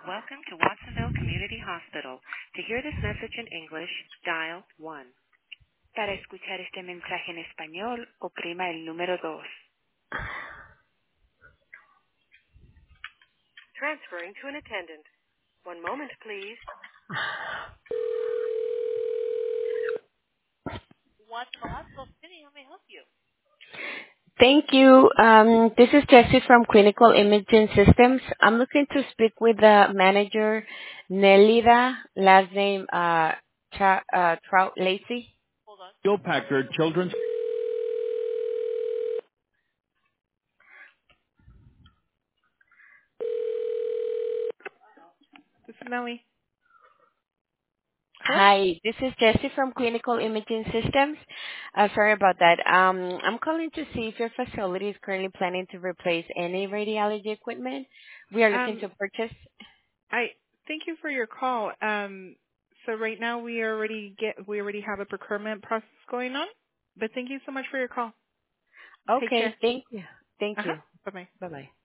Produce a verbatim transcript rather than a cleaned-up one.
Welcome to Watsonville Community Hospital. To hear this message in English, dial one. Para escuchar este mensaje en español, oprima el número dos. Transferring to an attendant. One moment, please. Watsonville Hospital City, how may I help you? Thank you. Um, this is Jessie from Clinical Imaging Systems. I'm looking to speak with the manager, Nelida, last name uh, Tra- uh, Trout Lacey. Hold on. Bill Packard Children's. This is Nellie. Hello? Hi, this is Jessie from Clinical Imaging Systems. Uh, sorry about that. Um, I'm calling to see if your facility is currently planning to replace any radiology equipment. We are looking Um, to purchase. I thank you for your call. Um, so right now we already get we already have a procurement process going on. But thank you so much for your call. Take Okay, care. thank you. Thank Uh huh. you. Bye bye. Bye-bye.